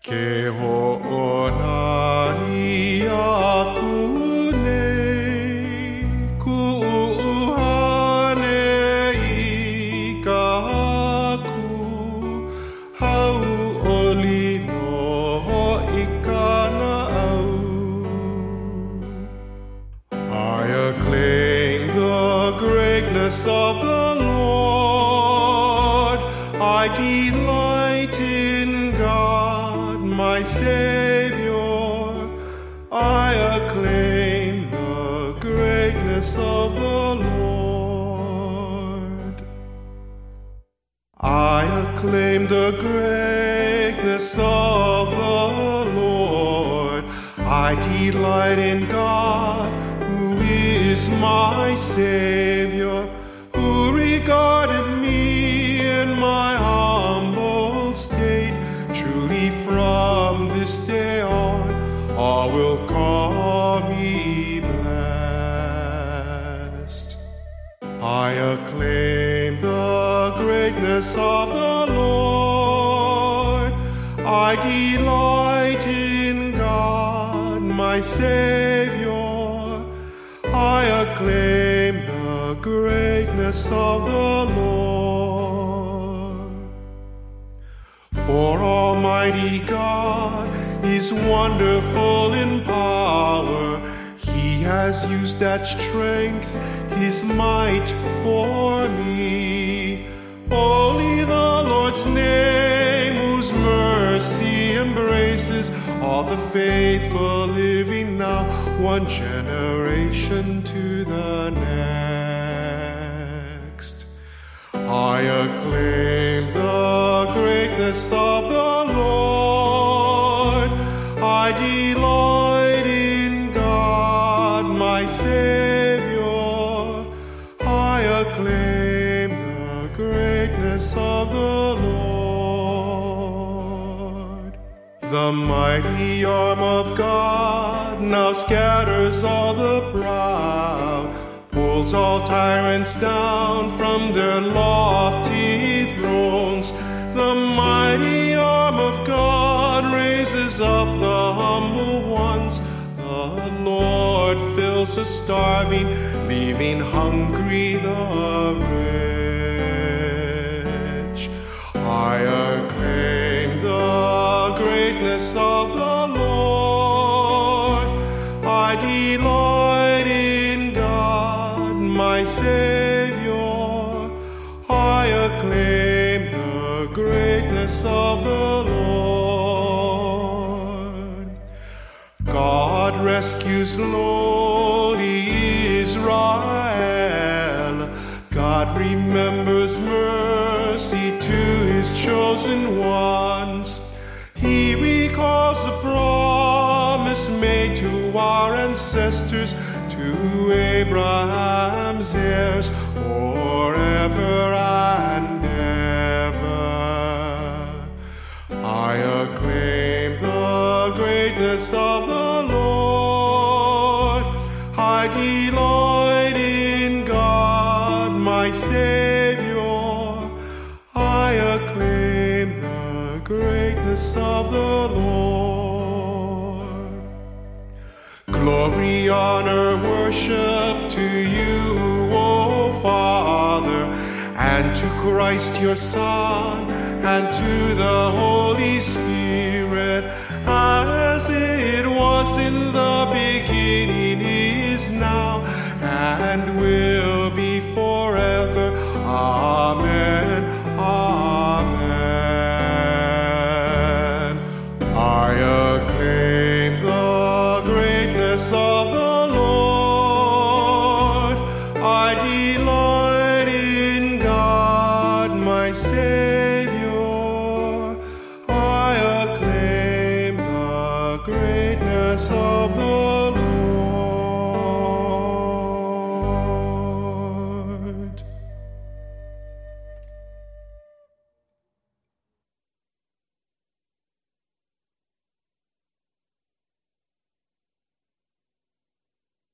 Kehonani aku nei kuuhane ika aku hau olino ikana au. I acclaim the greatness of the Lord. I delight in God, my Savior. I acclaim the greatness of the Lord. I acclaim the greatness of the Lord. I delight in God, who is my Savior, who regarded me in my humble state. Truly from this day on, all will call me blessed. I acclaim the greatness of the Lord. I delight in God, my Savior. I acclaim the greatness of the Lord. For Almighty God is wonderful in power. He has used that strength, His might for me. Holy the Lord's name, whose mercy embraces all the faithful living now, one generation to the next. I acclaim the greatness of the Lord. I delight in God, my Savior. I acclaim the greatness of the Lord. The mighty arm of God now scatters all the proud, pulls all tyrants down from their lofty thrones. The mighty arm of God raises up the humble ones. The Lord fills the starving, leaving hungry the rich. I acclaim the greatness of the Lord. I delight in God, my Savior. I acclaim the greatness of the Lord. God rescues lowly Israel. God remembers mercy to His chosen ones. He recalls the promise made to our ancestors, to Abraham's heirs, forever and ever. I acclaim the greatness of the Lord. I delight in God, my Savior. I acclaim the greatness of the Lord. Glory, honor, worship to you, O Father, and to Christ your Son, and to the Holy Spirit, as it was in the beginning, is now, and will be forever. Amen. Amen. I acclaim the greatness of the Lord. I delight in God, my Savior. I acclaim the greatness of